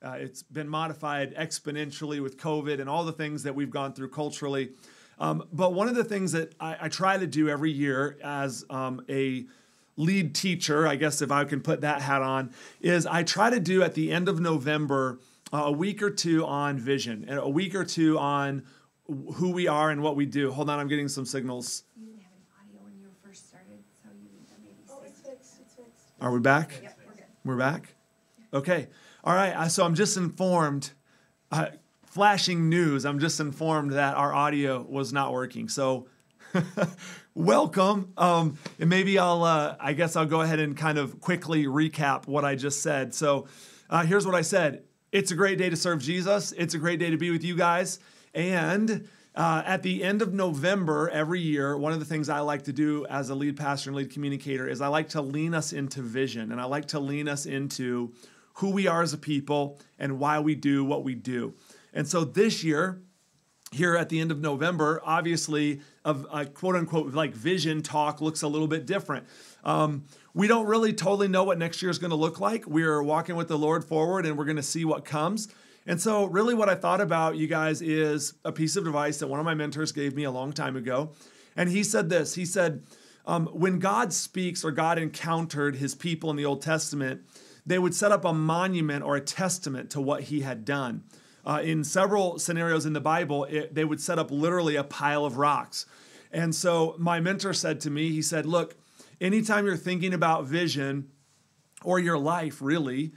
It's been modified exponentially with COVID and all the things that we've gone through culturally. But one of the things that I try to do every year as a lead teacher, I guess if I can put that hat on, is I try to do at the end of November a week or two on vision and a week or two on who we are and what we do. Hold on, I'm getting some signals. You didn't have any audio when you first started, so you need to maybe say. It's fixed. It's fixed. Are we back? Yep, we're good. We're back? Okay. All right. So I'm just informed, flashing news, I'm just informed that our audio was not working. So welcome. And maybe I guess I'll go ahead and kind of quickly recap what I just said. So here's what I said. It's a great day to serve Jesus. It's a great day to be with you guys. And at the end of November every year, one of the things I like to do as a lead pastor and lead communicator is I like to lean us into vision, and I like to lean us into who we are as a people and why we do what we do. And so this year, here at the end of November, obviously, of quote unquote like vision talk looks a little bit different. We don't really totally know what next year is going to look like. We're walking with the Lord forward, and we're going to see what comes. And so really what I thought about, you guys, is a piece of advice that one of my mentors gave me a long time ago. And he said this. He said, when God speaks or God encountered his people in the Old Testament, they would set up a monument or a testament to what he had done. In several scenarios in the Bible, they would set up literally a pile of rocks. And so my mentor said to me, he said, look, anytime you're thinking about vision or your life, really,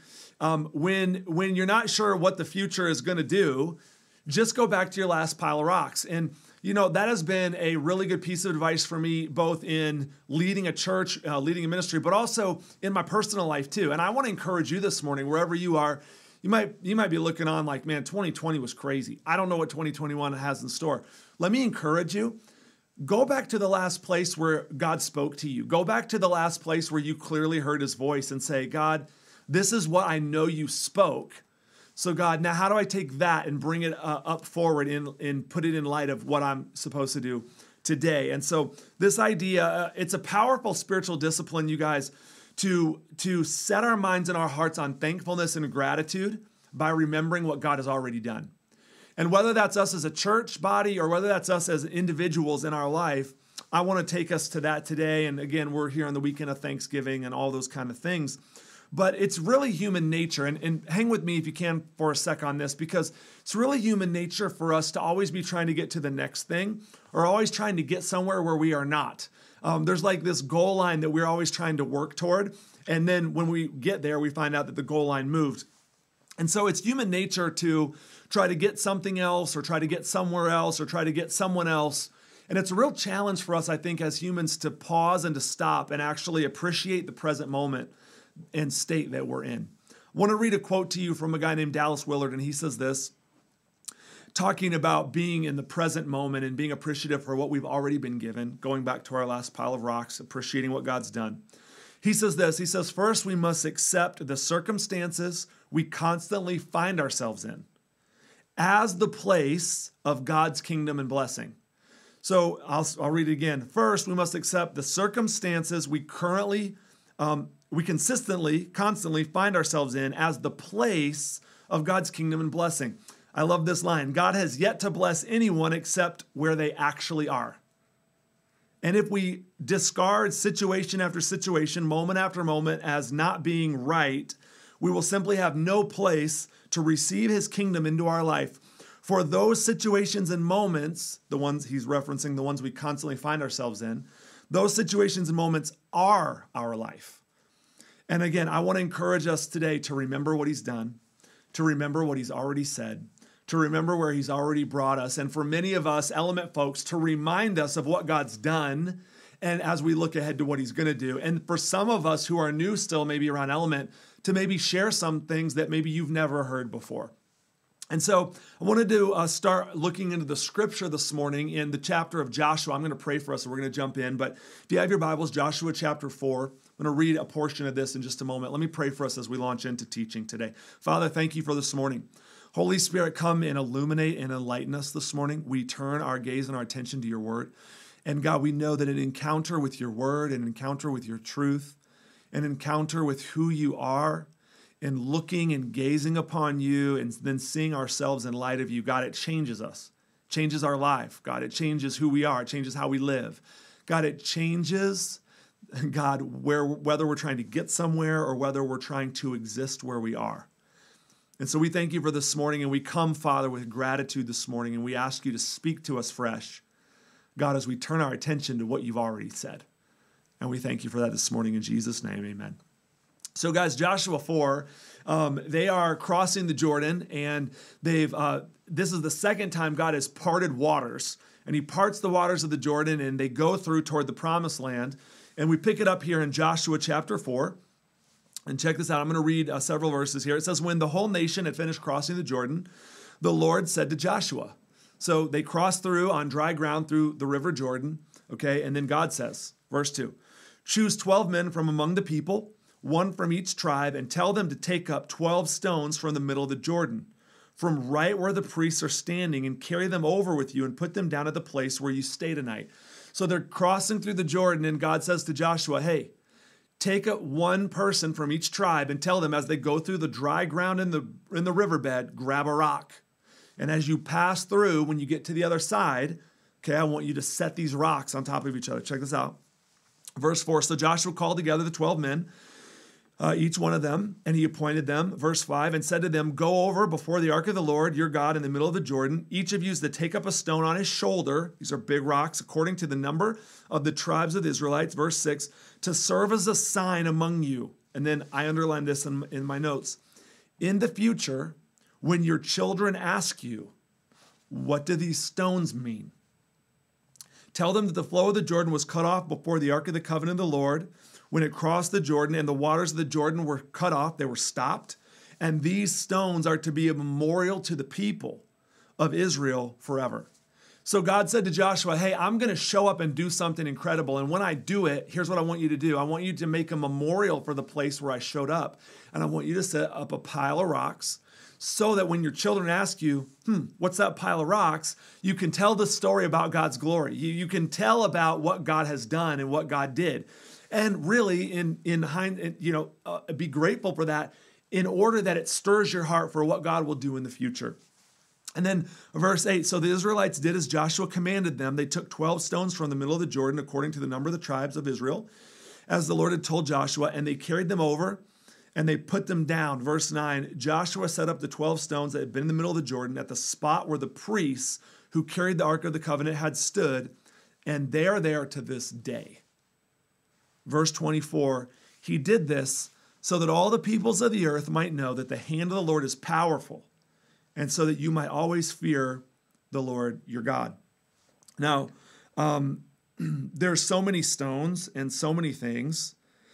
when you're not sure what the future is going to do, just go back to your last pile of rocks. And, you know, that has been a really good piece of advice for me, both in leading a church, leading a ministry, but also in my personal life too. And I want to encourage you this morning, wherever you are, you might be looking on like, man, 2020 was crazy. I don't know what 2021 has in store. Let me encourage you. Go back to the last place where God spoke to you. Go back to the last place where you clearly heard his voice and say, God, this is what I know you spoke. So God, now how do I take that and bring it up forward and put it in light of what I'm supposed to do today? And so this idea, it's a powerful spiritual discipline, you guys, to set our minds and our hearts on thankfulness and gratitude by remembering what God has already done. And whether that's us as a church body or whether that's us as individuals in our life, I want to take us to that today. And again, we're here on the weekend of Thanksgiving and all those kind of things. But it's really human nature, and hang with me if you can for a sec on this, because it's really human nature for us to always be trying to get to the next thing or always trying to get somewhere where we are not. There's like this goal line that we're always trying to work toward, and then when we get there, we find out that the goal line moved. And so it's human nature to try to get something else or try to get somewhere else or try to get someone else. And it's a real challenge for us, I think, as humans to pause and to stop and actually appreciate the present moment and state that we're in. I want to read a quote to you from a guy named Dallas Willard, and he says this, talking about being in the present moment and being appreciative for what we've already been given, going back to our last pile of rocks, appreciating what God's done. He says this, he says, first, we must accept the circumstances we constantly find ourselves in as the place of God's kingdom and blessing. So I'll read it again. First, we must accept the circumstances we constantly find ourselves in as the place of God's kingdom and blessing. I love this line. God has yet to bless anyone except where they actually are. And if we discard situation after situation, moment after moment as not being right, we will simply have no place to receive his kingdom into our life. For those situations and moments, the ones he's referencing, the ones we constantly find ourselves in, those situations and moments are our life. And again, I want to encourage us today to remember what he's done, to remember what he's already said, to remember where he's already brought us. And for many of us, Element folks, to remind us of what God's done and as we look ahead to what he's going to do. And for some of us who are new still, maybe around Element, to maybe share some things that maybe you've never heard before. And so I wanted to start looking into the scripture this morning in the chapter of Joshua. I'm going to pray for us, and we're going to jump in. But if you have your Bibles, Joshua chapter 4, I'm going to read a portion of this in just a moment. Let me pray for us as we launch into teaching today. Father, thank you for this morning. Holy Spirit, come and illuminate and enlighten us this morning. We turn our gaze and our attention to your word. And God, we know that an encounter with your word, an encounter with your truth, an encounter with who you are and looking and gazing upon you and then seeing ourselves in light of you, God, it changes us, changes our life. God, it changes who we are, it changes how we live. God, it changes, God, whether we're trying to get somewhere or whether we're trying to exist where we are. And so we thank you for this morning, and we come, Father, with gratitude this morning, and we ask you to speak to us fresh, God, as we turn our attention to what you've already said. And we thank you for that this morning in Jesus' name, amen. So guys, Joshua 4, they are crossing the Jordan, and this is the second time God has parted waters, and he parts the waters of the Jordan, and they go through toward the promised land. And we pick it up here in Joshua chapter 4. And check this out. I'm going to read several verses here. It says, when the whole nation had finished crossing the Jordan, the Lord said to Joshua. So they crossed through on dry ground through the river Jordan. Okay, and then God says, verse 2, choose 12 men from among the people, one from each tribe, and tell them to take up 12 stones from the middle of the Jordan, from right where the priests are standing, and carry them over with you and put them down at the place where you stay tonight. So they're crossing through the Jordan, and God says to Joshua, hey, take up one person from each tribe and tell them as they go through the dry ground in the riverbed, grab a rock. And as you pass through, when you get to the other side, okay, I want you to set these rocks on top of each other. Check this out. Verse 4, so Joshua called together the 12 men, each one of them, and he appointed them, verse 5, and said to them, go over before the ark of the Lord your God in the middle of the Jordan. Each of you is to take up a stone on his shoulder. These are big rocks, according to the number of the tribes of the Israelites, verse 6, to serve as a sign among you. And then I underlined this in my notes. In the future, when your children ask you, what do these stones mean? Tell them that the flow of the Jordan was cut off before the ark of the covenant of the Lord, when it crossed the Jordan, and the waters of the Jordan were cut off, they were stopped. And these stones are to be a memorial to the people of Israel forever. So God said to Joshua, hey, I'm going to show up and do something incredible. And when I do it, here's what I want you to do. I want you to make a memorial for the place where I showed up. And I want you to set up a pile of rocks so that when your children ask you, what's that pile of rocks? You can tell the story about God's glory. You can tell about what God has done and what God did. And really, be grateful for that in order that it stirs your heart for what God will do in the future. And then verse 8, so the Israelites did as Joshua commanded them. They took 12 stones from the middle of the Jordan, according to the number of the tribes of Israel, as the Lord had told Joshua, and they carried them over, and they put them down. Verse 9, Joshua set up the 12 stones that had been in the middle of the Jordan at the spot where the priests who carried the Ark of the Covenant had stood, and they are there to this day. Verse 24, he did this so that all the peoples of the earth might know that the hand of the Lord is powerful, and so that you might always fear the Lord your God. Now, there's so many stones and so many things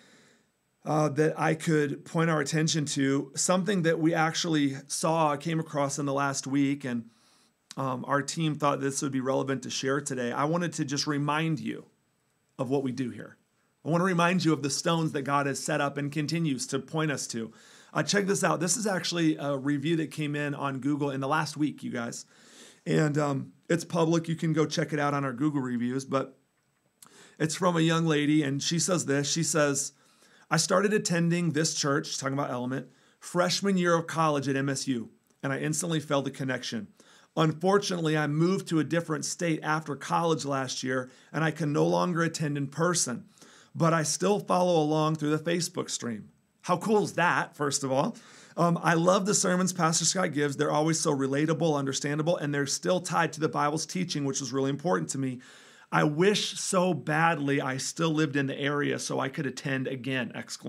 that I could point our attention to. Something that we actually came across in the last week, and our team thought this would be relevant to share today. I wanted to just remind you of what we do here. I want to remind you of the stones that God has set up and continues to point us to. Check this out. This is actually a review that came in on Google in the last week, you guys. And it's public. You can go check it out on our Google reviews. But it's from a young lady, and she says this. She says, I started attending this church, talking about Element, freshman year of college at MSU, and I instantly felt a connection. Unfortunately, I moved to a different state after college last year, and I can no longer attend in person. But I still follow along through the Facebook stream. How cool is that, first of all? I love the sermons Pastor Scott gives. They're always so relatable, understandable, and they're still tied to the Bible's teaching, which is really important to me. I wish so badly I still lived in the area so I could attend again, !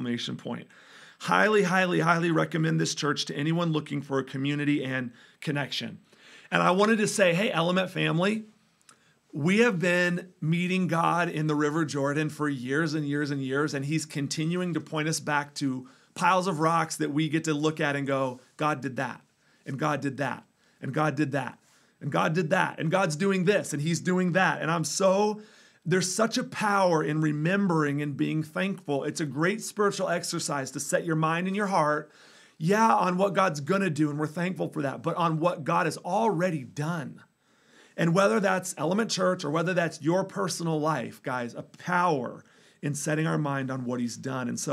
Highly, highly, highly recommend this church to anyone looking for a community and connection. And I wanted to say, hey, Element family, we have been meeting God in the River Jordan for years and years and years, and he's continuing to point us back to piles of rocks that we get to look at and go, God did that, and God did that, and God did that, and God did that, and God's doing this, and he's doing that. And there's such a power in remembering and being thankful. It's a great spiritual exercise to set your mind and your heart, on what God's gonna do, and we're thankful for that, but on what God has already done. And whether that's Element Church or whether that's your personal life, guys, a power in setting our mind on what he's done. And so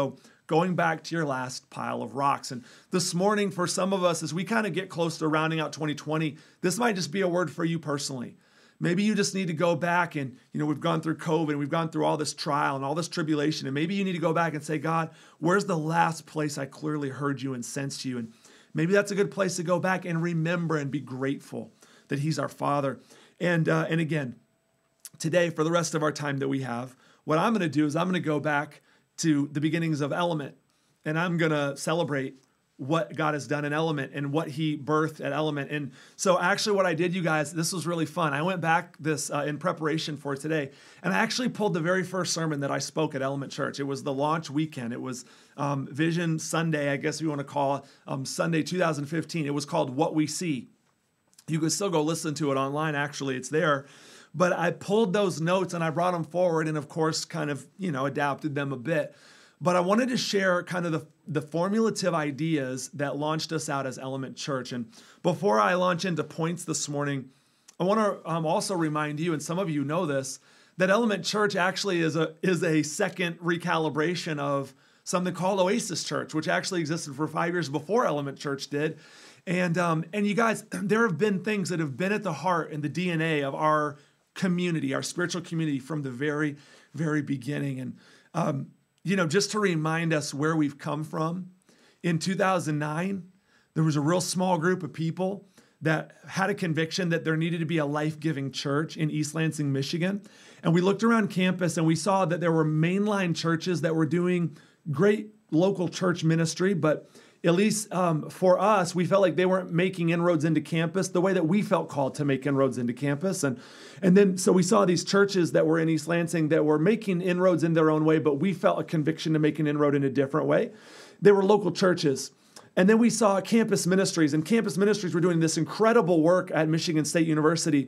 going back to your last pile of rocks. And this morning, for some of us, as we kind of get close to rounding out 2020, this might just be a word for you personally. Maybe you just need to go back and, we've gone through COVID and we've gone through all this trial and all this tribulation. And maybe you need to go back and say, God, where's the last place I clearly heard you and sensed you? And maybe that's a good place to go back and remember and be grateful that he's our Father. And again, today, for the rest of our time that we have, what I'm going to do is I'm going to go back to the beginnings of Element, and I'm going to celebrate what God has done in Element and what he birthed at Element. And so actually what I did, you guys, this was really fun. I went back this in preparation for today, and I actually pulled the very first sermon that I spoke at Element Church. It was the launch weekend. It was Vision Sunday, I guess you want to call it, Sunday 2015. It was called What We See. You can still go listen to it online. Actually, it's there. But I pulled those notes and I brought them forward and, of course, kind of, adapted them a bit. But I wanted to share kind of the formulative ideas that launched us out as Element Church. And before I launch into points this morning, I want to also remind you, and some of you know this, that Element Church actually is a second recalibration of something called Oasis Church, which actually existed for 5 years before Element Church did. And you guys, there have been things that have been at the heart and the DNA of our community, our spiritual community from the very, very beginning. And, just to remind us where we've come from, in 2009, there was a real small group of people that had a conviction that there needed to be a life-giving church in East Lansing, Michigan. And we looked around campus and we saw that there were mainline churches that were doing great local church ministry, but at least for us, we felt like they weren't making inroads into campus the way that we felt called to make inroads into campus. And then, so we saw these churches that were in East Lansing that were making inroads in their own way, but we felt a conviction to make an inroad in a different way. They were local churches. And then we saw campus ministries, and campus ministries were doing this incredible work at Michigan State University.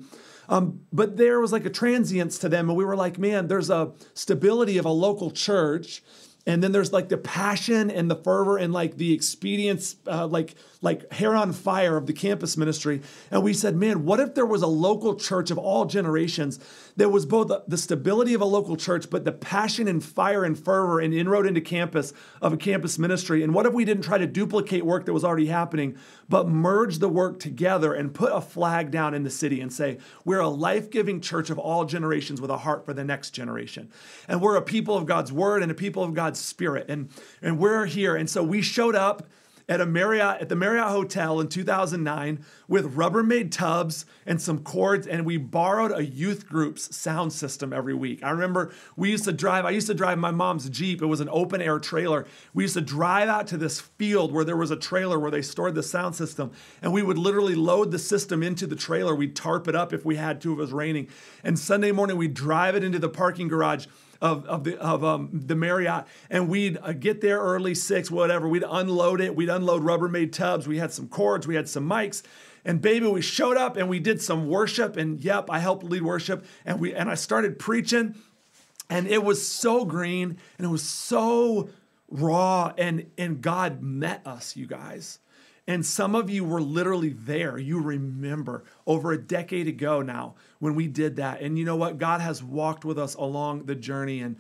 But there was like a transience to them, and we were like, man, there's a stability of a local church. And then there's like the passion and the fervor and like the expedience, like hair on fire of the campus ministry. And we said, man, what if there was a local church of all generations that was both the stability of a local church, but the passion and fire and fervor and inroad into campus of a campus ministry? And what if we didn't try to duplicate work that was already happening, but merge the work together and put a flag down in the city and say, we're a life-giving church of all generations with a heart for the next generation. And we're a people of God's word and a people of God's spirit. And we're here. And so we showed up at the Marriott Hotel in 2009 with Rubbermaid tubs and some cords, and we borrowed a youth group's sound system every week. I remember I used to drive my mom's Jeep. It was an open air trailer. We used to drive out to this field where there was a trailer where they stored the sound system, and we would literally load the system into the trailer. We'd tarp it up if we had to, if it was raining. And Sunday morning, we'd drive it into the parking garage of the Marriott, and we'd get there early, 6, whatever. We'd unload it. We'd unload Rubbermaid tubs. We had some cords. We had some mics. And baby, we showed up and we did some worship. And yep, I helped lead worship. And I started preaching. And it was so green and it was so raw. And God met us, you guys. And some of you were literally there. You remember over a decade ago now when we did that. And you know what? God has walked with us along the journey. And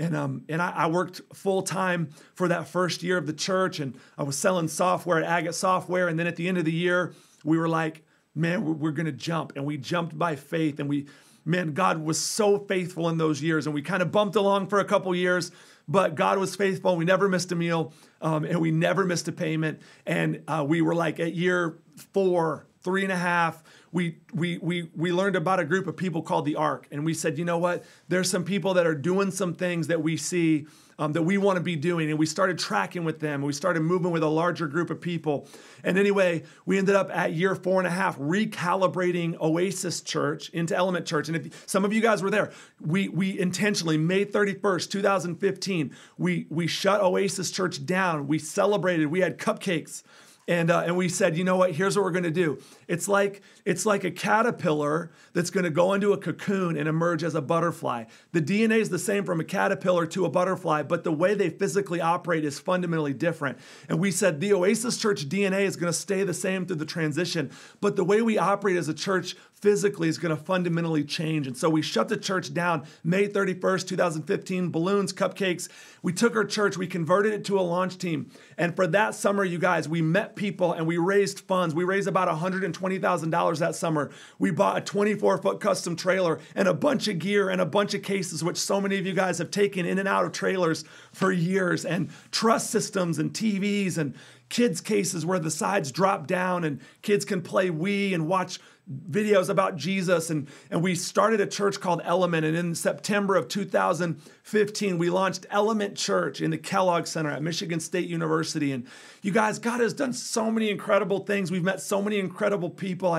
I worked full time for that first year of the church, and I was selling software at Agate Software. And then at the end of the year, we were like, man, we're going to jump. And we jumped by faith. And God was so faithful in those years. And we kind of bumped along for a couple years, but God was faithful. We never missed a meal, and we never missed a payment. And we were like at year 4, 3.5, we learned about a group of people called the Ark. And we said, you know what? There's some people that are doing some things that we see that we want to be doing. And we started tracking with them. We started moving with a larger group of people. And anyway, we ended up at year 4.5 recalibrating Oasis Church into Element Church. And if some of you guys were there, we intentionally, May 31st, 2015, we shut Oasis Church down. We celebrated. We had cupcakes. And we said, you know what? Here's what we're going to do. It's like a caterpillar that's going to go into a cocoon and emerge as a butterfly. The DNA is the same from a caterpillar to a butterfly, but the way they physically operate is fundamentally different. And we said the Oasis Church DNA is going to stay the same through the transition, but the way we operate as a church physically is going to fundamentally change. And so we shut the church down May 31st, 2015, balloons, cupcakes. We took our church, we converted it to a launch team. And for that summer, you guys, we met people and we raised funds. We raised about $120,000 that summer. We bought a 24-foot custom trailer and a bunch of gear and a bunch of cases, which so many of you guys have taken in and out of trailers for years, and truss systems and TVs and kids' cases where the sides drop down and kids can play Wii and watch videos about Jesus. And we started a church called Element. And in September of 2015, we launched Element Church in the Kellogg Center at Michigan State University. And you guys, God has done so many incredible things. We've met so many incredible people.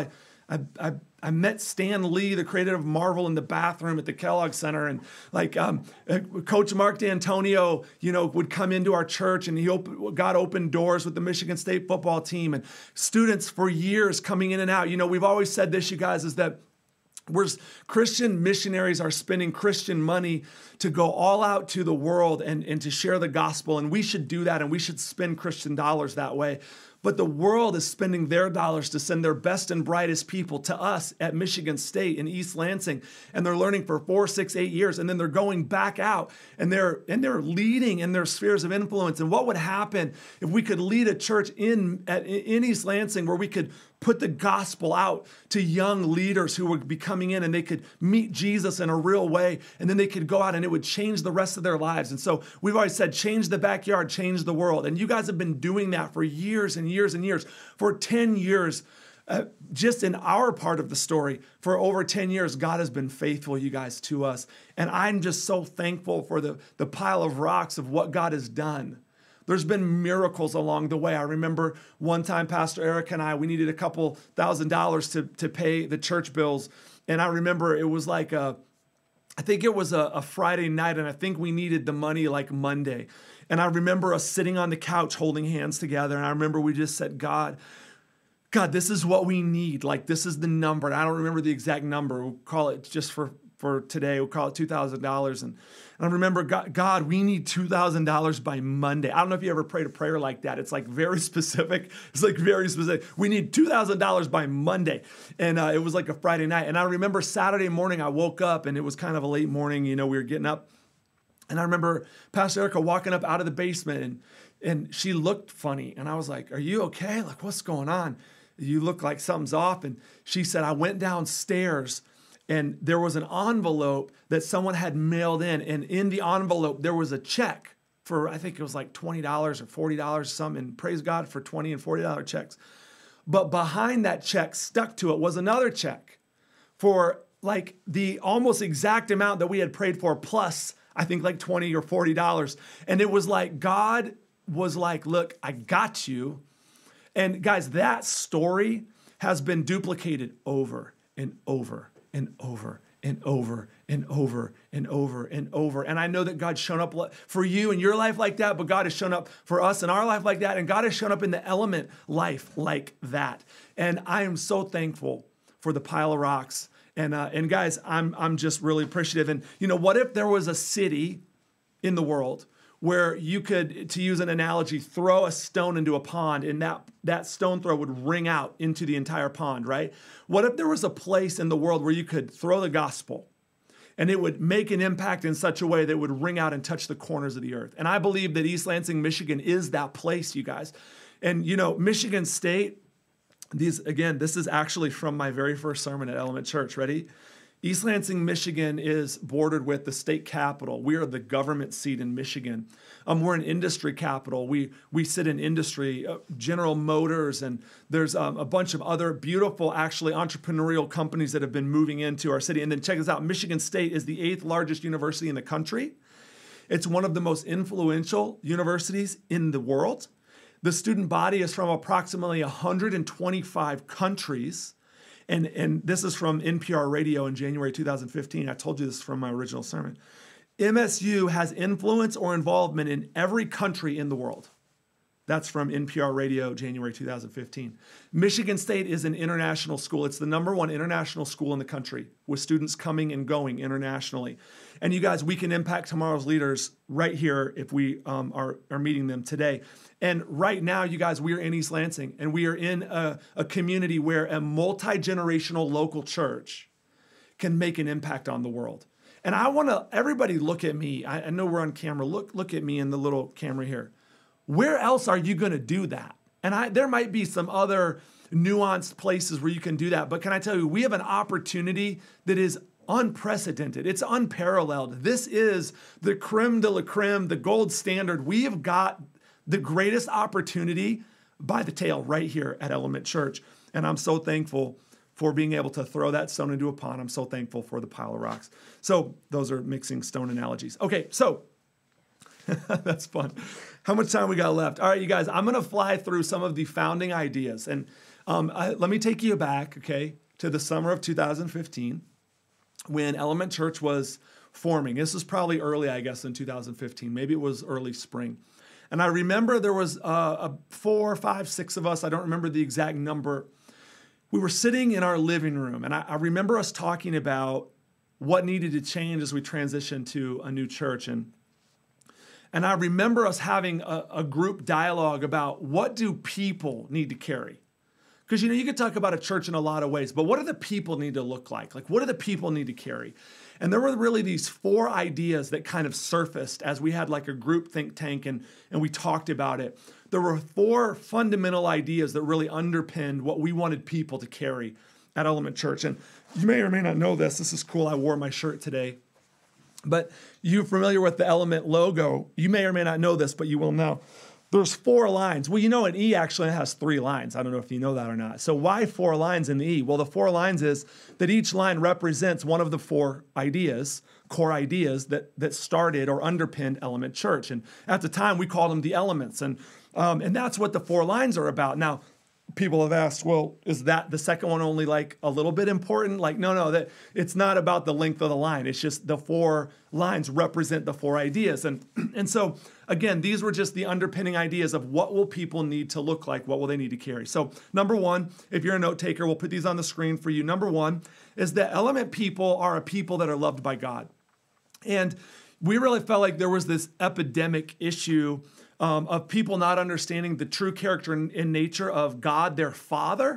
I met Stan Lee, the creator of Marvel, in the bathroom at the Kellogg Center. And Coach Mark D'Antonio, would come into our church, and God opened doors with the Michigan State football team, and students for years coming in and out. We've always said this, you guys, is that Christian missionaries are spending Christian money to go all out to the world and to share the gospel. And we should do that, and we should spend Christian dollars that way. But the world is spending their dollars to send their best and brightest people to us at Michigan State in East Lansing. And they're learning for 4, 6, 8 years. And then they're going back out and they're leading in their spheres of influence. And what would happen if we could lead a church in East Lansing where we could put the gospel out to young leaders who would be coming in, and they could meet Jesus in a real way, and then they could go out and it would change the rest of their lives. And so we've always said, change the backyard, change the world. And you guys have been doing that for years and years and years. For 10 years, just in our part of the story, for over 10 years, God has been faithful, you guys, to us. And I'm just so thankful for the pile of rocks of what God has done. There's been miracles along the way. I remember one time, Pastor Eric and we needed a couple $1,000s to pay the church bills. And I remember it was like I think it was a Friday night, and I think we needed the money like Monday. And I remember us sitting on the couch holding hands together. And I remember we just said, God, this is what we need. Like, this is the number. And I don't remember the exact number. We'll call it, just for today, we'll call it $2,000. And I remember, God, we need $2,000 by Monday. I don't know if you ever prayed a prayer like that. It's like very specific. It's like very specific. We need $2,000 by Monday. And it was like a Friday night. And I remember Saturday morning, I woke up, and it was kind of a late morning. We were getting up. And I remember Pastor Erica walking up out of the basement, and she looked funny. And I was like, are you okay? Like, what's going on? You look like something's off. And she said, I went downstairs, and there was an envelope that someone had mailed in. And in the envelope, there was a check for, I think it was like $20 or $40 or something. And praise God for $20 and $40 checks. But behind that check, stuck to it, was another check for like the almost exact amount that we had prayed for, plus I think like $20 or $40. And it was like God was like, look, I got you. And guys, that story has been duplicated over and over and over and over and over and over and over. And I know that God's shown up for you in your life like that, but God has shown up for us in our life like that. And God has shown up in the Element life like that. And I am so thankful for the pile of rocks. And guys, I'm just really appreciative. And what if there was a city in the world where you could, to use an analogy, throw a stone into a pond, and that stone throw would ring out into the entire pond, right? What if there was a place in the world where you could throw the gospel and it would make an impact in such a way that it would ring out and touch the corners of the earth? And I believe that East Lansing, Michigan is that place, you guys. And Michigan State, this is actually from my very first sermon at Element Church. Ready? East Lansing, Michigan is bordered with the state capital. We are the government seat in Michigan. We're an industry capital. We sit in industry, General Motors, and there's a bunch of other beautiful, actually, entrepreneurial companies that have been moving into our city. And then check this out. Michigan State is the 8th largest university in the country. It's one of the most influential universities in the world. The student body is from approximately 125 countries. And this is from NPR Radio in January 2015. I told you this from my original sermon. MSU has influence or involvement in every country in the world. That's from NPR Radio, January 2015. Michigan State is an international school. It's the #1 international school in the country with students coming and going internationally. And you guys, we can impact tomorrow's leaders right here if we are meeting them today. And right now, you guys, we are in East Lansing, and we are in a community where a multi-generational local church can make an impact on the world. And I want to, everybody look at me. I know we're on camera. Look at me in the little camera here. Where else are you going to do that? And there might be some other nuanced places where you can do that. But can I tell you, we have an opportunity that is unprecedented. It's unparalleled. This is the creme de la creme, the gold standard. We have got the greatest opportunity by the tail right here at Element Church. And I'm so thankful for being able to throw that stone into a pond. I'm so thankful for the pile of rocks. So those are mixing stone analogies. Okay, so that's fun. How much time we got left? All right, you guys, I'm going to fly through some of the founding ideas. And let me take you back, okay, to the summer of 2015 when Element Church was forming. This was probably early, I guess, in 2015. Maybe it was early spring. And I remember there was 4, 5, 6 of us. I don't remember the exact number. We were sitting in our living room, and I remember us talking about what needed to change as we transitioned to a new church. And I remember us having a group dialogue about what do people need to carry? Because, you could talk about a church in a lot of ways, but what do the people need to look like? Like, what do the people need to carry? And there were really these 4 ideas that kind of surfaced as we had like a group think tank and we talked about it. There were 4 fundamental ideas that really underpinned what we wanted people to carry at Element Church. And you may or may not know this. This is cool. I wore my shirt today. But you're familiar with the Element logo. You may or may not know this, but you will now. There's 4 lines. Well, an E actually has 3 lines. I don't know if you know that or not. So why 4 lines in the E? Well, the 4 lines is that each line represents one of the 4 ideas, core ideas that started or underpinned Element Church. And at the time, we called them the elements. And that's what the 4 lines are about. Now, people have asked, well, is that the second one only like a little bit important? Like, no, that it's not about the length of the line. It's just the 4 lines represent the 4 ideas. And so, again, these were just the underpinning ideas of what will people need to look like? What will they need to carry? So number 1, if you're a note taker, we'll put these on the screen for you. Number 1 is that Element people are a people that are loved by God. And we really felt like there was this epidemic issue of people not understanding the true character and nature of God, their Father,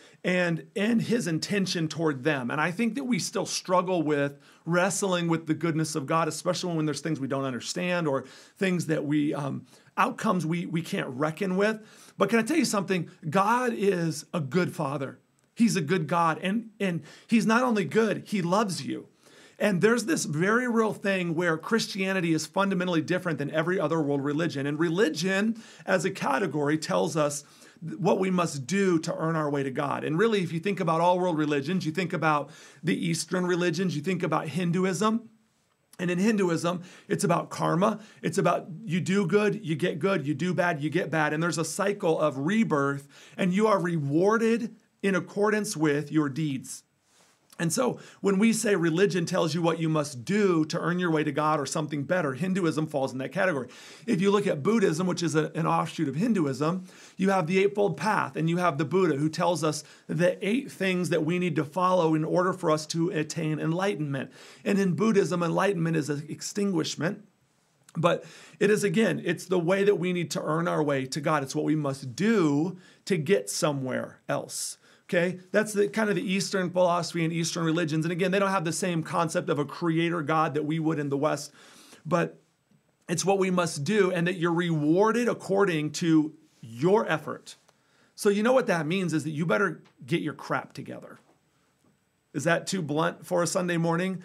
and his intention toward them. And I think that we still struggle with wrestling with the goodness of God, especially when there's things we don't understand or things that outcomes we can't reckon with. But can I tell you something? God is a good Father. He's a good God. And he's not only good, he loves you. And there's this very real thing where Christianity is fundamentally different than every other world religion. And religion as a category tells us what we must do to earn our way to God. And really, if you think about all world religions, you think about the Eastern religions, you think about Hinduism. And in Hinduism, it's about karma. It's about you do good, you do bad, you get bad. And there's a cycle of rebirth, and you are rewarded in accordance with your deeds. And so when we say religion tells you what you must do to earn your way to God or something better, Hinduism falls in that category. If you look at Buddhism, which is an offshoot of Hinduism, you have the Eightfold Path, and you have the Buddha who tells us the 8 things that we need to follow in order for us to attain enlightenment. And in Buddhism, enlightenment is an extinguishment. But it is, again, it's the way that we need to earn our way to God. It's what we must do to get somewhere else. Okay, that's kind of the Eastern philosophy and Eastern religions. And again, they don't have the same concept of a creator God that we would in the West, but it's what we must do, and that you're rewarded according to your effort. So you know what that means is that you better get your crap together. Is that too blunt for a Sunday morning?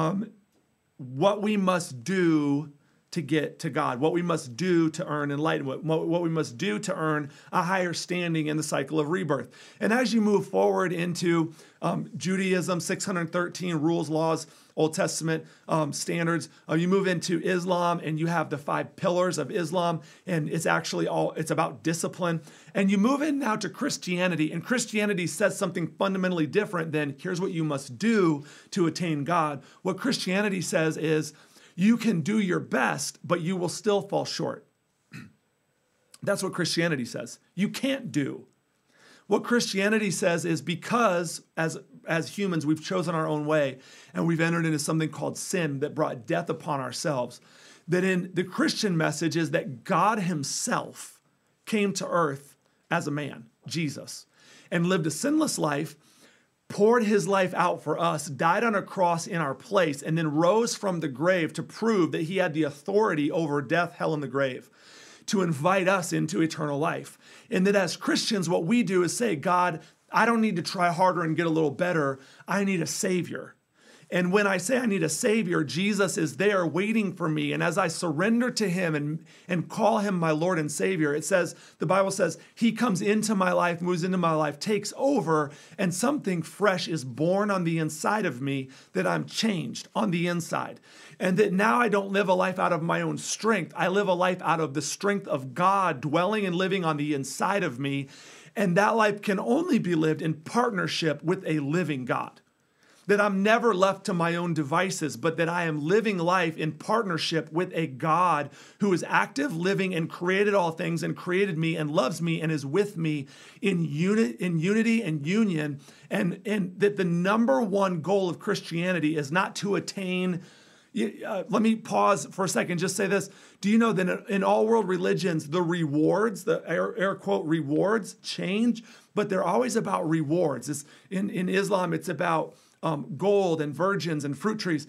What we must do to get to God, what we must do to earn enlightenment, what we must do to earn a higher standing in the cycle of rebirth. And as you move forward into Judaism, 613 rules, laws, Old Testament standards, you move into Islam, and you have the 5 pillars of Islam, and it's actually it's about discipline. And you move in now to Christianity, and Christianity says something fundamentally different than here's what you must do to attain God. What Christianity says is, you can do your best, but you will still fall short. That's what Christianity says. You can't do. What Christianity says is because as humans, we've chosen our own way and we've entered into something called sin that brought death upon ourselves. That in the Christian message is that God himself came to earth as a man, Jesus, and lived a sinless life, poured his life out for us, died on a cross in our place, and then rose from the grave to prove that he had the authority over death, hell, and the grave, to invite us into eternal life. And that as Christians, what we do is say, God, I don't need to try harder and get a little better. I need a Savior. And when I say I need a Savior, Jesus is there waiting for me. And as I surrender to him and call him my Lord and Savior, it says, the Bible says, he comes into my life, moves into my life, takes over, and something fresh is born on the inside of me, that I'm changed on the inside. And that now I don't live a life out of my own strength. I live a life out of the strength of God dwelling and living on the inside of me. And that life can only be lived in partnership with a living God. That I'm never left to my own devices, but that I am living life in partnership with a God who is active, living, and created all things, and created me, and loves me, and is with me in unity and union. And that the number one goal of Christianity is not to attain. Let me pause for a second, just say this. Do you know that in all world religions, the rewards, the air quote rewards change, but they're always about rewards. In Islam, it's about gold and virgins and fruit trees.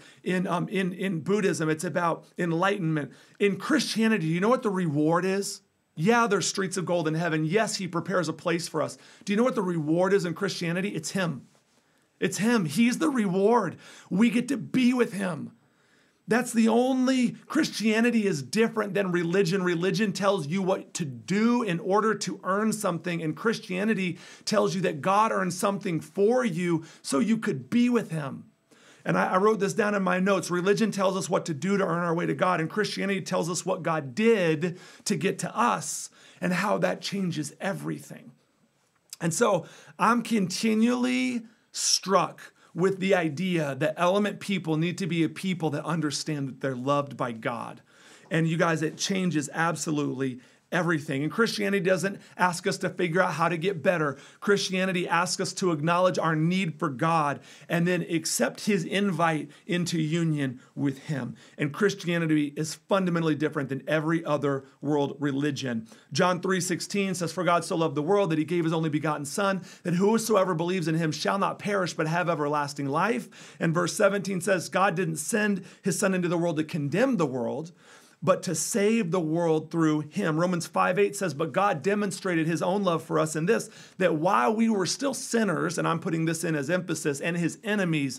In Buddhism, it's about enlightenment. In Christianity, do you know what the reward is? Yeah, there's streets of gold in heaven. Yes, he prepares a place for us. Do you know what the reward is in Christianity? It's him. It's him. He's the reward. We get to be with him. That's the only. Christianity is different than religion. Religion tells you what to do in order to earn something, and Christianity tells you that God earned something for you so you could be with him. And I wrote this down in my notes. Religion tells us what to do to earn our way to God, and Christianity tells us what God did to get to us and how that changes everything. And so I'm continually struck with the idea that Element people need to be a people that understand that they're loved by God. And you guys, it changes absolutely everything. And Christianity doesn't ask us to figure out how to get better. Christianity asks us to acknowledge our need for God and then accept his invite into union with him. And Christianity is fundamentally different than every other world religion. John 3:16 says, "For God so loved the world that he gave his only begotten Son, that whosoever believes in him shall not perish but have everlasting life." And verse 17 says, God didn't send his Son into the world to condemn the world, but to save the world through him. Romans 5:8 says, "But God demonstrated his own love for us in this, that while we were still sinners," and I'm putting this in as emphasis, "and his enemies,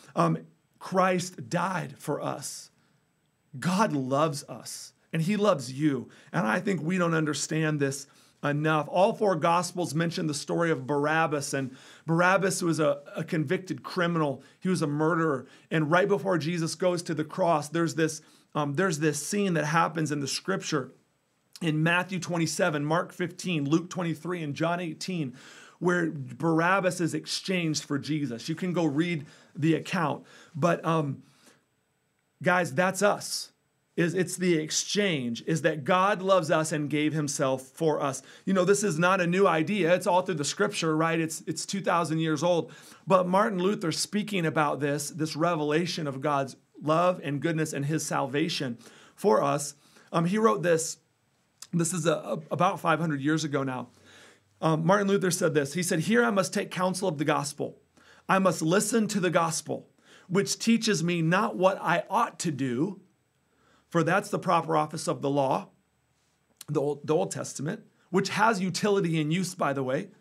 Christ died for us." God loves us, and he loves you. And I think we don't understand this enough. All four Gospels mention the story of Barabbas, and Barabbas was a convicted criminal. He was a murderer. And right before Jesus goes to the cross, there's this scene that happens in the scripture in Matthew 27, Mark 15, Luke 23, and John 18, where Barabbas is exchanged for Jesus. You can go read the account. But guys, that's us. It's the exchange, is that God loves us and gave himself for us. You know, this is not a new idea. It's all through the scripture, right? It's 2,000 years old. But Martin Luther, speaking about this revelation of God's love and goodness and his salvation for us, he wrote this. This is about 500 years ago now. Martin Luther said this. He said, "Here I must take counsel of the gospel. I must listen to the gospel, which teaches me not what I ought to do, for that's the proper office of the law," the Old Testament, which has utility and use, by the way.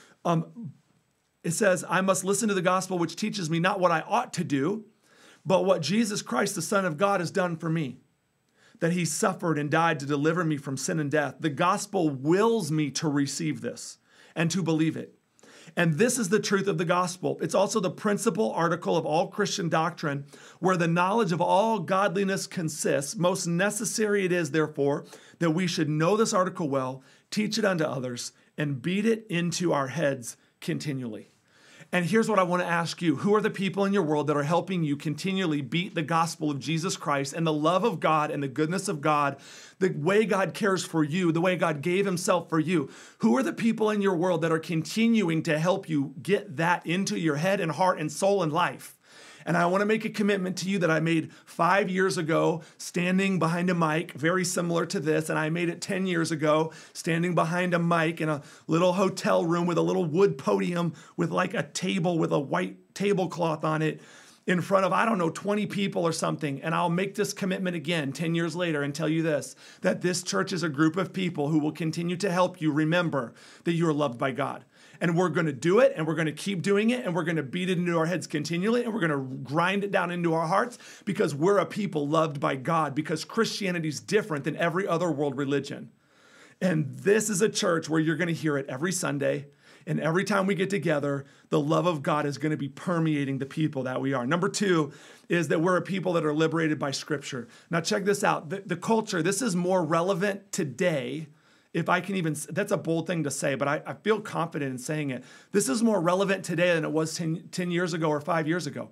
It says, "I must listen to the gospel, which teaches me not what I ought to do, but what Jesus Christ, the Son of God, has done for me, that he suffered and died to deliver me from sin and death. The gospel wills me to receive this and to believe it. And this is the truth of the gospel. It's also the principal article of all Christian doctrine, where the knowledge of all godliness consists. Most necessary it is, therefore, that we should know this article well, teach it unto others, and beat it into our heads continually." And here's what I want to ask you. Who are the people in your world that are helping you continually beat the gospel of Jesus Christ and the love of God and the goodness of God, the way God cares for you, the way God gave himself for you? Who are the people in your world that are continuing to help you get that into your head and heart and soul and life? And I want to make a commitment to you that I made 5 years ago, standing behind a mic, very similar to this. And I made it 10 years ago, standing behind a mic in a little hotel room with a little wood podium with like a table with a white tablecloth on it in front of, 20 people or something. And I'll make this commitment again 10 years later and tell you this, that this church is a group of people who will continue to help you remember that you are loved by God. And we're going to do it, and we're going to keep doing it, and we're going to beat it into our heads continually, and we're going to grind it down into our hearts because we're a people loved by God, because Christianity is different than every other world religion. And this is a church where you're going to hear it every Sunday, and every time we get together, the love of God is going to be permeating the people that we are. Number 2 is that we're a people that are liberated by Scripture. Now check this out. The culture, this is more relevant today. If I can even, that's a bold thing to say, but I feel confident in saying it. This is more relevant today than it was 10 years ago or 5 years ago.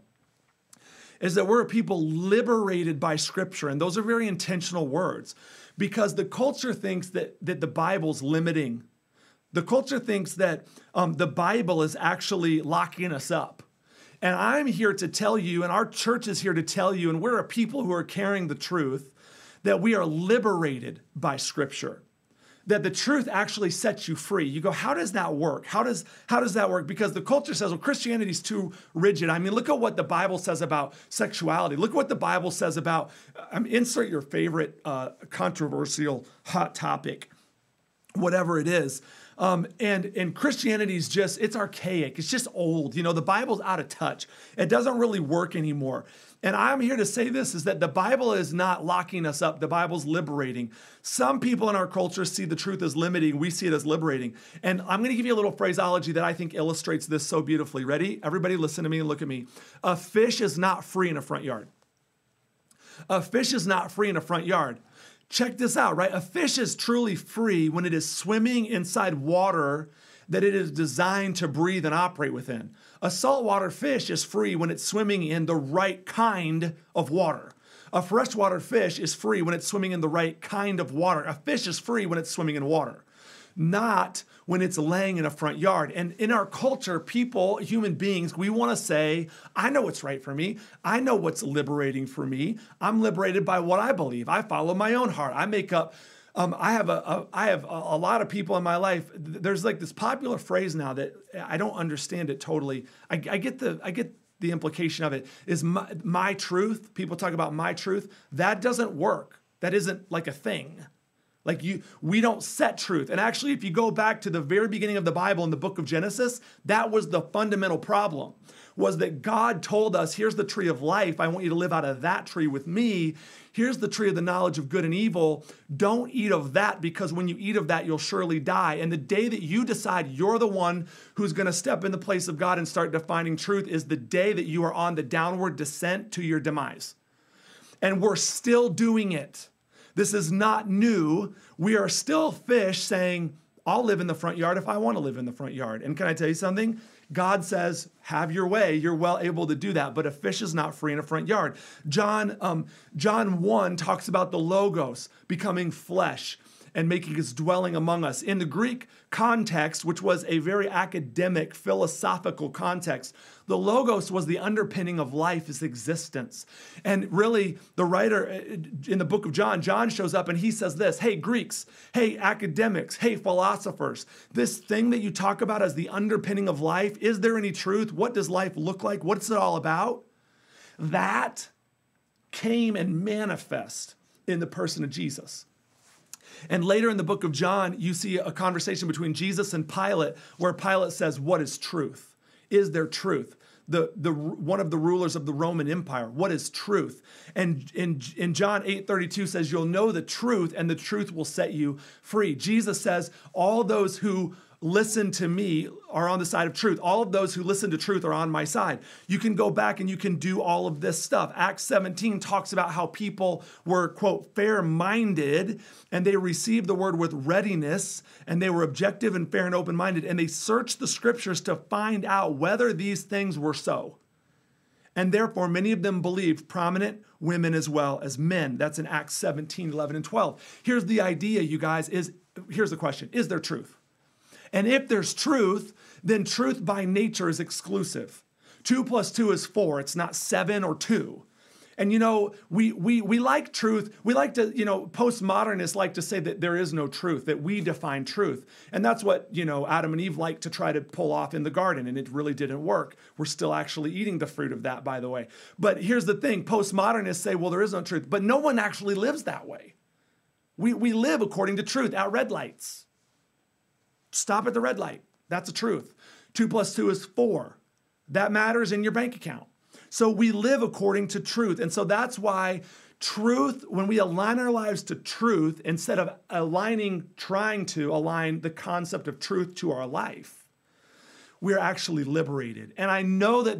Is that we're a people liberated by Scripture. And those are very intentional words because the culture thinks that the Bible's limiting. The culture thinks that the Bible is actually locking us up. And I'm here to tell you, and our church is here to tell you, and we're a people who are carrying the truth, that we are liberated by Scripture. That the truth actually sets you free. You go, how does that work? How does that work? Because the culture says, well, Christianity is too rigid. I mean, look at what the Bible says about sexuality. Look at what the Bible says about, insert your favorite controversial hot topic, whatever it is. And Christianity is just, it's archaic. It's just old. The Bible's out of touch. It doesn't really work anymore. And I'm here to say this, is that the Bible is not locking us up. The Bible's liberating. Some people in our culture see the truth as limiting. We see it as liberating. And I'm going to give you a little phraseology that I think illustrates this so beautifully. Ready? Everybody listen to me and look at me. A fish is not free in a front yard. A fish is not free in a front yard. Check this out, right? A fish is truly free when it is swimming inside water that it is designed to breathe and operate within. A saltwater fish is free when it's swimming in the right kind of water. A freshwater fish is free when it's swimming in the right kind of water. A fish is free when it's swimming in water, not when it's laying in a front yard. And in our culture, people, human beings, we want to say, I know what's right for me. I know what's liberating for me. I'm liberated by what I believe. I follow my own heart. I make up. I have a lot of people in my life. There's like this popular phrase now that I don't understand it totally. I get the implication of it is my truth. People talk about my truth. That doesn't work. That isn't like a thing. We don't set truth. And actually, if you go back to the very beginning of the Bible in the book of Genesis, that was the fundamental problem, was that God told us, here's the tree of life. I want you to live out of that tree with me. Here's the tree of the knowledge of good and evil. Don't eat of that, because when you eat of that, you'll surely die. And the day that you decide you're the one who's going to step in the place of God and start defining truth is the day that you are on the downward descent to your demise. And we're still doing it. This is not new. We are still fish saying, I'll live in the front yard if I want to live in the front yard. And can I tell you something? God says, have your way. You're well able to do that. But a fish is not free in a front yard. John 1 talks about the Logos becoming flesh and making his dwelling among us. In the Greek context, which was a very academic, philosophical context, the Logos was the underpinning of life, its existence. And really, the writer in the book of John shows up and he says this, hey, Greeks, hey, academics, hey, philosophers, this thing that you talk about as the underpinning of life, is there any truth? What does life look like? What's it all about? That came and manifest in the person of Jesus. And later in the book of John, you see a conversation between Jesus and Pilate, where Pilate says, what is truth? Is there truth? One of the rulers of the Roman Empire, what is truth? And in John 8:32 says, you'll know the truth, and the truth will set you free. Jesus says, all those who listen to me are on the side of truth. All of those who listen to truth are on my side. You can go back and you can do all of this stuff. Acts 17 talks about how people were, quote, fair-minded, and they received the word with readiness, and they were objective and fair and open-minded, and they searched the scriptures to find out whether these things were so. And therefore, many of them believed, prominent women as well as men. That's in Acts 17, 11, and 12. Here's the idea, you guys, here's the question. Is there truth? And if there's truth, then truth by nature is exclusive. 2 plus 2 is 4. It's not 7 or 2. And, we like truth. We like to, postmodernists like to say that there is no truth, that we define truth. And that's what, Adam and Eve like to try to pull off in the garden, and it really didn't work. We're still actually eating the fruit of that, by the way. But here's the thing. Postmodernists say, well, there is no truth. But no one actually lives that way. We live according to truth at red lights. Stop at the red light. That's the truth. 2 plus 2 is 4. That matters in your bank account. So we live according to truth. And so that's why truth, when we align our lives to truth, instead of trying to align the concept of truth to our life, we're actually liberated. And I know that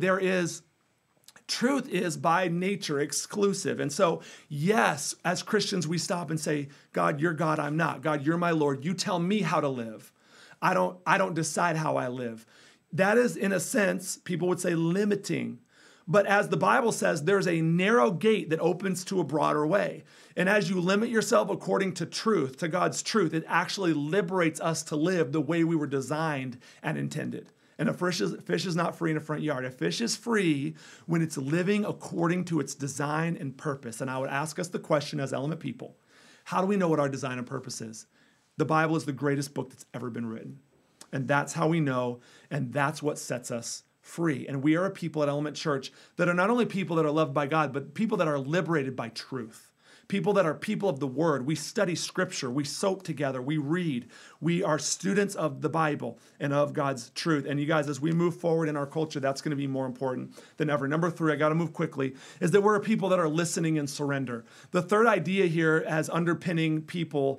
truth is by nature exclusive. And so, yes, as Christians, we stop and say, God, you're God, I'm not. God, you're my Lord. You tell me how to live. I don't decide how I live. That is, in a sense, people would say limiting. But as the Bible says, there's a narrow gate that opens to a broader way. And as you limit yourself according to truth, to God's truth, it actually liberates us to live the way we were designed and intended. And a fish is not free in a front yard. A fish is free when it's living according to its design and purpose. And I would ask us the question as Element people, how do we know what our design and purpose is? The Bible is the greatest book that's ever been written. And that's how we know, and that's what sets us free. And we are a people at Element Church that are not only people that are loved by God, but people that are liberated by truth. People that are people of the Word. We study Scripture. We soak together. We read. We are students of the Bible and of God's truth. And you guys, as we move forward in our culture, that's going to be more important than ever. Number 3, I got to move quickly, is that we're a people that are listening and surrender. The third idea here as underpinning the people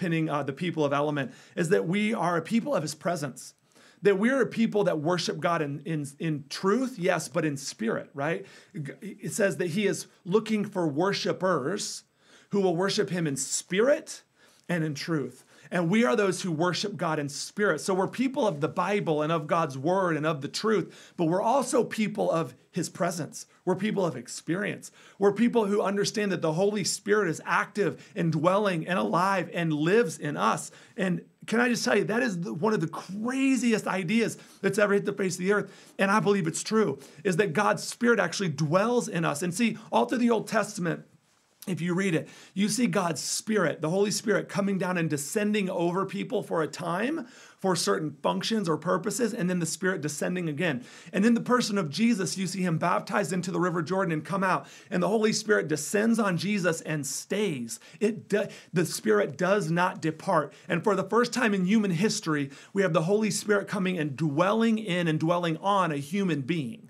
of Element is that we are a people of His presence. That we're a people that worship God in truth, yes, but in spirit, right? It says that He is looking for worshipers who will worship Him in spirit and in truth. And we are those who worship God in spirit. So we're people of the Bible and of God's word and of the truth, but we're also people of His presence. We're people of experience. We're people who understand that the Holy Spirit is active and dwelling and alive and lives in us. And can I just tell you, that is one of the craziest ideas that's ever hit the face of the earth, and I believe it's true, is that God's Spirit actually dwells in us. And see, all through the Old Testament, if you read it, you see God's Spirit, the Holy Spirit, coming down and descending over people for a time, for certain functions or purposes, and then the Spirit descending again. And in the person of Jesus, you see Him baptized into the River Jordan and come out, and the Holy Spirit descends on Jesus and stays. The Spirit does not depart. And for the first time in human history, we have the Holy Spirit coming and dwelling in and dwelling on a human being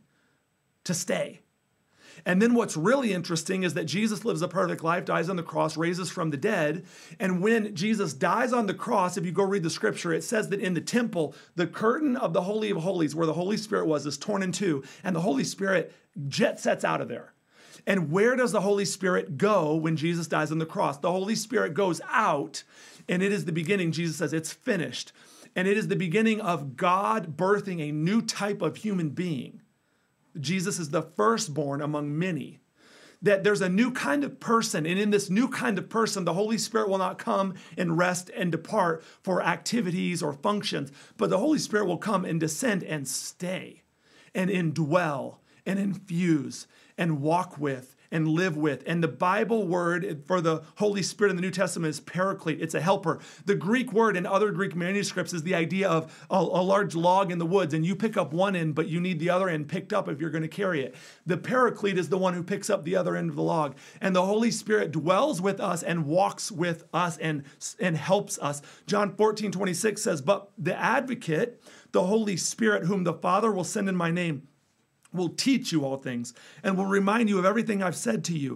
to stay. And then what's really interesting is that Jesus lives a perfect life, dies on the cross, raises from the dead. And when Jesus dies on the cross, if you go read the scripture, it says that in the temple, the curtain of the Holy of Holies, where the Holy Spirit was, is torn in two, and the Holy Spirit jet sets out of there. And where does the Holy Spirit go when Jesus dies on the cross? The Holy Spirit goes out, and it is the beginning. Jesus says, it's finished. And it is the beginning of God birthing a new type of human being. Jesus is the firstborn among many. That there's a new kind of person, and in this new kind of person, the Holy Spirit will not come and rest and depart for activities or functions, but the Holy Spirit will come and descend and stay and indwell and infuse and walk with and live with. And the Bible word for the Holy Spirit in the New Testament is paraclete. It's a helper. The Greek word in other Greek manuscripts is the idea of a large log in the woods, and you pick up one end, but you need the other end picked up if you're going to carry it. The paraclete is the one who picks up the other end of the log. And the Holy Spirit dwells with us and walks with us and helps us. John 14:26 says, but the advocate, the Holy Spirit, whom the Father will send in my name, will teach you all things and will remind you of everything I've said to you.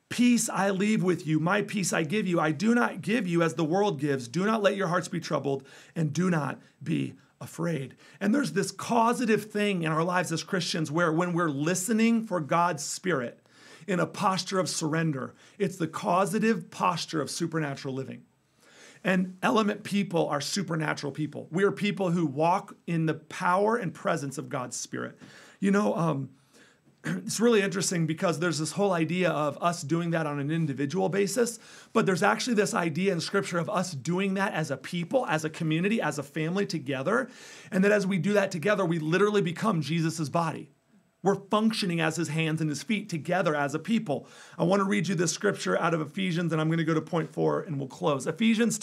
Peace I leave with you, my peace I give you. I do not give you as the world gives. Do not let your hearts be troubled, and do not be afraid. And there's this causative thing in our lives as Christians where when we're listening for God's Spirit in a posture of surrender, it's the causative posture of supernatural living. And Element people are supernatural people. We are people who walk in the power and presence of God's Spirit. You know, it's really interesting because there's this whole idea of us doing that on an individual basis, but there's actually this idea in Scripture of us doing that as a people, as a community, as a family together, and that as we do that together, we literally become Jesus's body. We're functioning as his hands and his feet together as a people. I want to read you this scripture out of Ephesians, and I'm going to go to point 4, and we'll close. Ephesians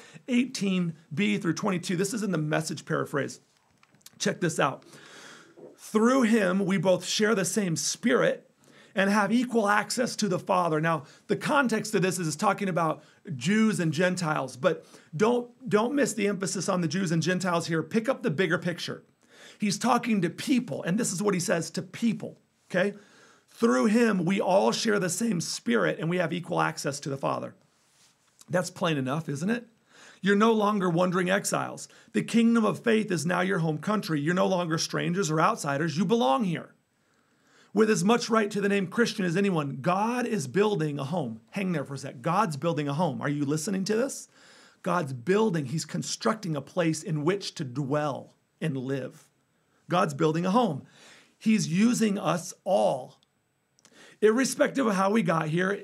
2:18b through 22. This is in the Message paraphrase. Check this out. Through him, we both share the same Spirit and have equal access to the Father. Now, the context of this is talking about Jews and Gentiles, but don't miss the emphasis on the Jews and Gentiles here. Pick up the bigger picture. He's talking to people, and this is what he says to people, okay? Through him, we all share the same Spirit, and we have equal access to the Father. That's plain enough, isn't it? You're no longer wandering exiles. The kingdom of faith is now your home country. You're no longer strangers or outsiders. You belong here. With as much right to the name Christian as anyone, God is building a home. Hang there for a sec. God's building a home. Are you listening to this? God's building, he's constructing a place in which to dwell and live. God's building a home. He's using us all, irrespective of how we got here,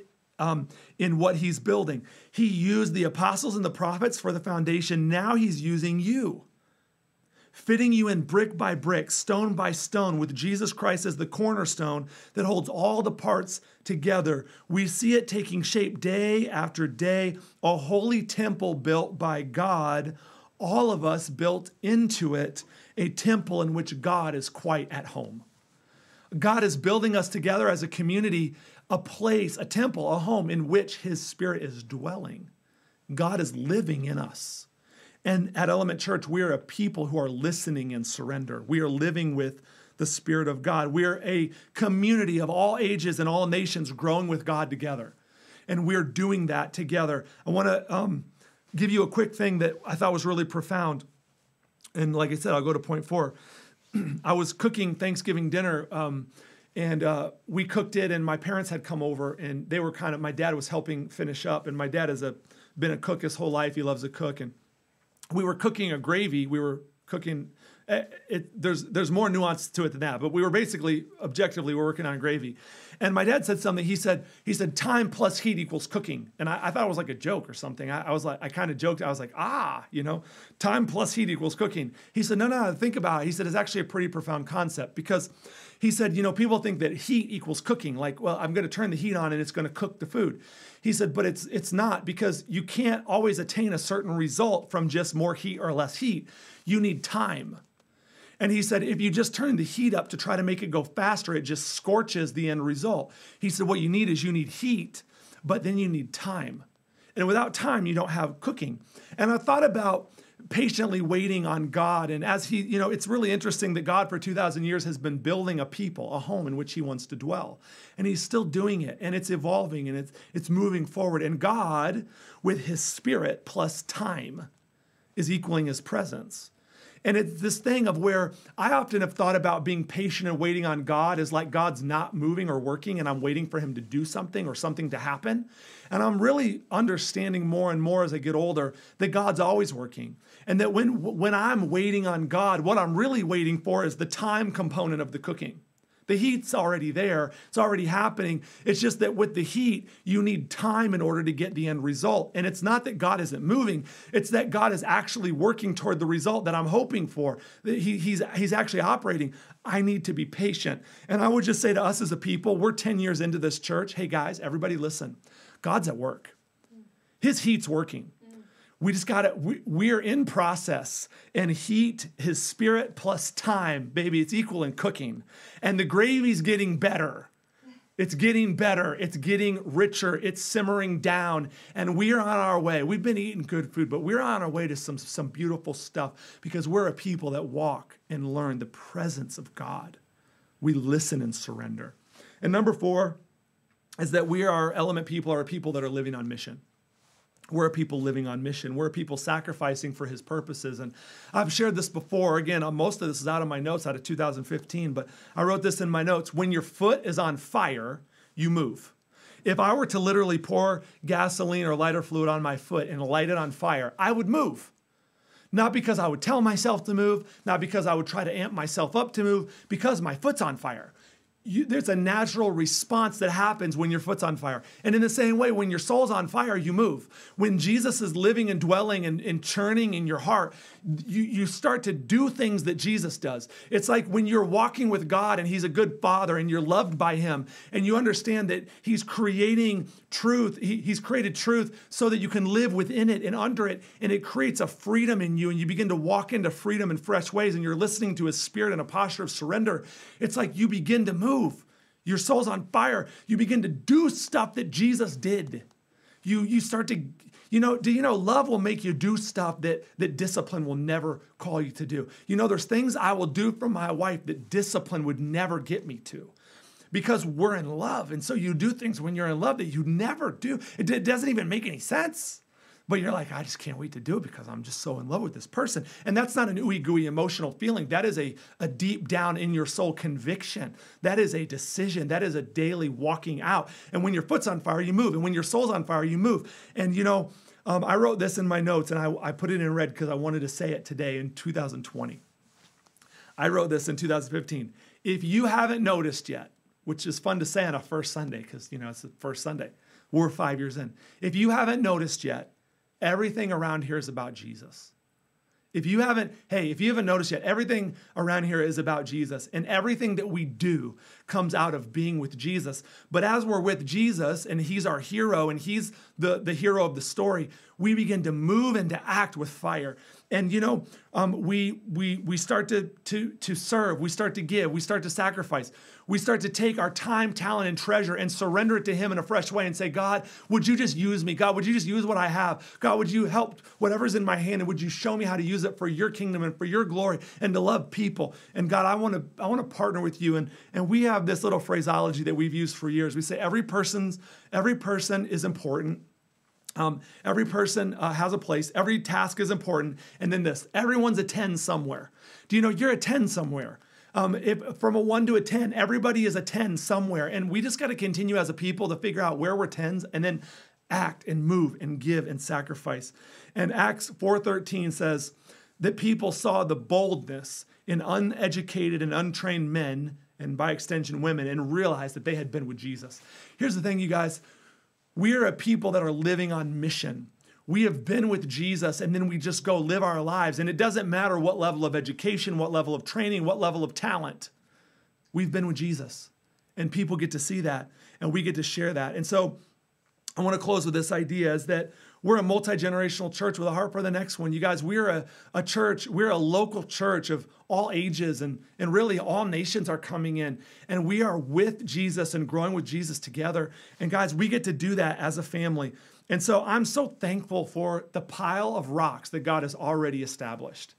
in what he's building. He used the apostles and the prophets for the foundation. Now he's using you, fitting you in brick by brick, stone by stone, with Jesus Christ as the cornerstone that holds all the parts together. We see it taking shape day after day, a holy temple built by God, all of us built into it, a temple in which God is quite at home. God is building us together as a community, a place, a temple, a home in which his Spirit is dwelling. God is living in us. And at Element Church, we are a people who are listening in surrender. We are living with the Spirit of God. We are a community of all ages and all nations growing with God together. And we're doing that together. I want to give you a quick thing that I thought was really profound. And like I said, I'll go to point 4. I was cooking Thanksgiving dinner, and we cooked it, and my parents had come over, and they were my dad was helping finish up, and my dad has been a cook his whole life. He loves to cook, and we were cooking a gravy. We were cooking, there's more nuance to it than that, but we were basically, objectively, we're working on gravy. And my dad said something. He said, time plus heat equals cooking. And I thought it was like a joke or something. I kind of joked. I was like, time plus heat equals cooking. He said, no, think about it. He said, it's actually a pretty profound concept, because he said, people think that heat equals cooking. Like, well, I'm going to turn the heat on and it's going to cook the food. He said, but it's not, because you can't always attain a certain result from just more heat or less heat. You need time. And he said, if you just turn the heat up to try to make it go faster, it just scorches the end result. He said, what you need is heat, but then you need time. And without time, you don't have cooking. And I thought about patiently waiting on God. And as it's really interesting that God for 2,000 years has been building a people, a home in which he wants to dwell. And he's still doing it. And it's evolving and it's moving forward. And God, with his Spirit plus time, is equaling his presence. And it's this thing of where I often have thought about being patient and waiting on God as like God's not moving or working and I'm waiting for him to do something or something to happen. And I'm really understanding more and more as I get older that God's always working. And that when I'm waiting on God, what I'm really waiting for is the time component of the cooking. The heat's already there. It's already happening. It's just that with the heat, you need time in order to get the end result. And it's not that God isn't moving. It's that God is actually working toward the result that I'm hoping for. He's actually operating. I need to be patient. And I would just say to us as a people, we're 10 years into this church. Hey guys, everybody listen. God's at work. His heat's working. We just we're in process, and heat, his Spirit plus time, baby, it's equal in cooking. And the gravy's getting better. It's getting better. It's getting richer. It's simmering down, and we are on our way. We've been eating good food, but we're on our way to some beautiful stuff because we're a people that walk and learn the presence of God. We listen and surrender. And number 4, is that we are Element people are people that are living on mission. We're a people living on mission. We're a people sacrificing for his purposes. And I've shared this before. Again, most of this is out of my notes out of 2015, but I wrote this in my notes. When your foot is on fire, you move. If I were to literally pour gasoline or lighter fluid on my foot and light it on fire, I would move. Not because I would tell myself to move, not because I would try to amp myself up to move, because my foot's on fire. There's a natural response that happens when your foot's on fire. And in the same way, when your soul's on fire, you move. When Jesus is living and dwelling and churning in your heart, you start to do things that Jesus does. It's like when you're walking with God and he's a good father and you're loved by him and you understand that he's creating truth. He's created truth so that you can live within it and under it. And it creates a freedom in you and you begin to walk into freedom in fresh ways and you're listening to his spirit in a posture of surrender. It's like you begin to move. Your soul's on fire. You begin to do stuff that Jesus did. You start to, do you know love will make you do stuff that discipline will never call you to do. There's things I will do for my wife that discipline would never get me to because we're in love. And so you do things when you're in love that you never do. It doesn't even make any sense. But you're like, I just can't wait to do it because I'm just so in love with this person. And that's not an ooey gooey emotional feeling. That is a deep down in your soul conviction. That is a decision. That is a daily walking out. And when your foot's on fire, you move. And when your soul's on fire, you move. And I wrote this in my notes and I put it in red because I wanted to say it today in 2020. I wrote this in 2015. If you haven't noticed yet, which is fun to say on a first Sunday because, it's the first Sunday. We're 5 years in. If you haven't noticed yet, everything around here is about Jesus. If you haven't noticed yet, everything around here is about Jesus. And everything that we do comes out of being with Jesus. But as we're with Jesus and he's our hero and he's the hero of the story, we begin to move and to act with fire. And we start to serve, we start to give, we start to sacrifice. We start to take our time, talent, and treasure and surrender it to him in a fresh way and say, God, would you just use me? God, would you just use what I have? God, would you help whatever's in my hand and would you show me how to use it for your kingdom and for your glory and to love people? And God, I want to partner with you. And we have this little phraseology that we've used for years. We say every person is important. Every person has a place. Every task is important. And then this, everyone's a 10 somewhere. Do you know you're a 10 somewhere? If from a 1 to a 10, everybody is a 10 somewhere. And we just got to continue as a people to figure out where we're 10s and then act and move and give and sacrifice. And Acts 4:13 says that people saw the boldness in uneducated and untrained men, and by extension women, and realized that they had been with Jesus. Here's the thing, you guys. We are a people that are living on mission. We have been with Jesus and then we just go live our lives. And it doesn't matter what level of education, what level of training, what level of talent. We've been with Jesus and people get to see that and we get to share that. And so I want to close with this idea is that we're a multi-generational church with a heart for the next one. You guys, we're a church, we're a local church of all ages and really all nations are coming in. And we are with Jesus and growing with Jesus together. And guys, we get to do that as a family. And so I'm so thankful for the pile of rocks that God has already established.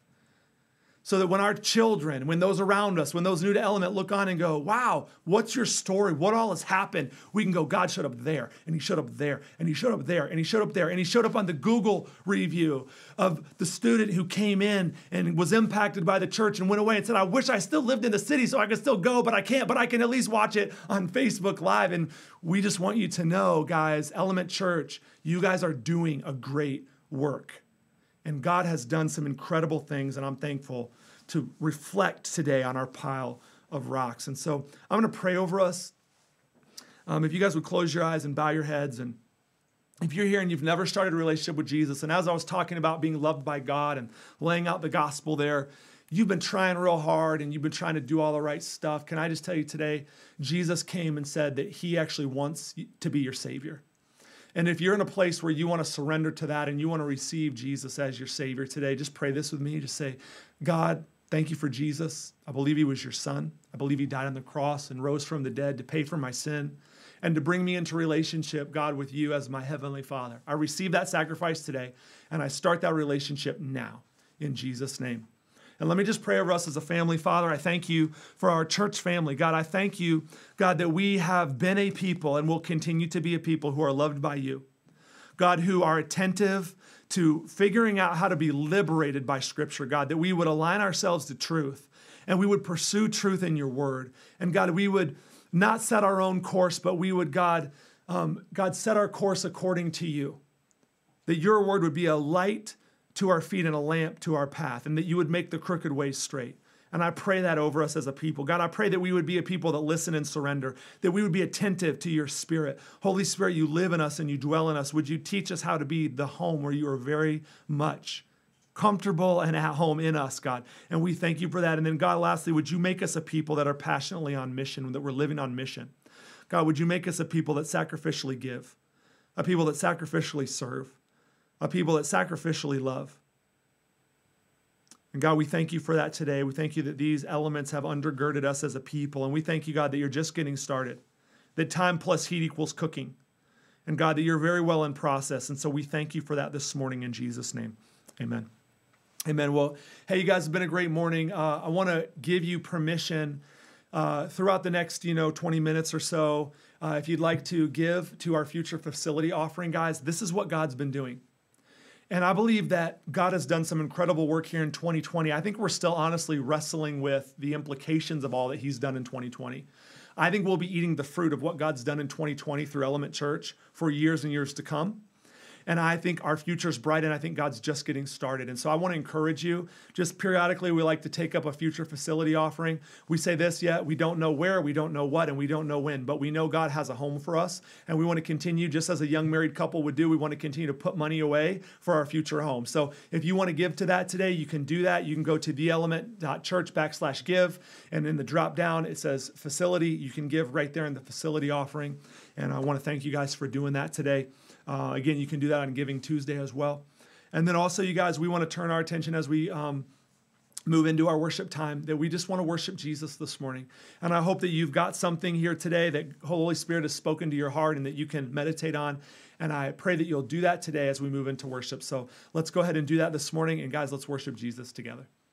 So that when our children, when those around us, when those new to Element look on and go, wow, what's your story? What all has happened? We can go, God showed up there, and he showed up there, and he showed up there, and he showed up there, and he showed up on the Google review of the student who came in and was impacted by the church and went away and said, I wish I still lived in the city so I could still go, but I can't, but I can at least watch it on Facebook Live. And we just want you to know, guys, Element Church, you guys are doing a great work. And God has done some incredible things, and I'm thankful to reflect today on our pile of rocks. And so I'm going to pray over us. If you guys would close your eyes and bow your heads, and if you're here and you've never started a relationship with Jesus, and as I was talking about being loved by God and laying out the gospel there, you've been trying real hard and you've been trying to do all the right stuff. Can I just tell you today, Jesus came and said that he actually wants to be your Savior. And if you're in a place where you want to surrender to that and you want to receive Jesus as your Savior today, just pray this with me. Just say, God, thank you for Jesus. I believe he was your son. I believe he died on the cross and rose from the dead to pay for my sin and to bring me into relationship, God, with you as my heavenly Father. I receive that sacrifice today and I start that relationship now in Jesus' name. And let me just pray over us as a family. Father, I thank you for our church family. God, I thank you, God, that we have been a people and will continue to be a people who are loved by you. God, who are attentive to figuring out how to be liberated by Scripture. God, that we would align ourselves to truth and we would pursue truth in your word. And God, we would not set our own course, but we would, God, set our course according to you. That your word would be a light to our feet and a lamp to our path, and that you would make the crooked ways straight. And I pray that over us as a people. God, I pray that we would be a people that listen and surrender, that we would be attentive to your Spirit. Holy Spirit, you live in us and you dwell in us. Would you teach us how to be the home where you are very much comfortable and at home in us, God? And we thank you for that. And then, God, lastly, would you make us a people that are passionately on mission, that we're living on mission? God, would you make us a people that sacrificially give, a people that sacrificially serve, a people that sacrificially love. And God, we thank you for that today. We thank you that these elements have undergirded us as a people. And we thank you, God, that you're just getting started, that time plus heat equals cooking. And God, that you're very well in process. And so we thank you for that this morning in Jesus' name. Amen. Amen. Well, hey, you guys, it's been a great morning. I want to give you permission throughout the next, 20 minutes or so, if you'd like to give to our future facility offering, guys. This is what God's been doing. And I believe that God has done some incredible work here in 2020. I think we're still honestly wrestling with the implications of all that he's done in 2020. I think we'll be eating the fruit of what God's done in 2020 through Element Church for years and years to come. And I think our future is bright, and I think God's just getting started. And so I want to encourage you, just periodically, we like to take up a future facility offering. We say this, we don't know where, we don't know what, and we don't know when, but we know God has a home for us. And we want to continue, just as a young married couple would do, we want to continue to put money away for our future home. So if you want to give to that today, you can do that. You can go to theelement.church/give. And in the drop down, it says facility. You can give right there in the facility offering. And I want to thank you guys for doing that today. Again, you can do that on Giving Tuesday as well. And then also, you guys, we want to turn our attention as we move into our worship time, that we just want to worship Jesus this morning. And I hope that you've got something here today that Holy Spirit has spoken to your heart and that you can meditate on. And I pray that you'll do that today as we move into worship. So let's go ahead and do that this morning. And guys, let's worship Jesus together.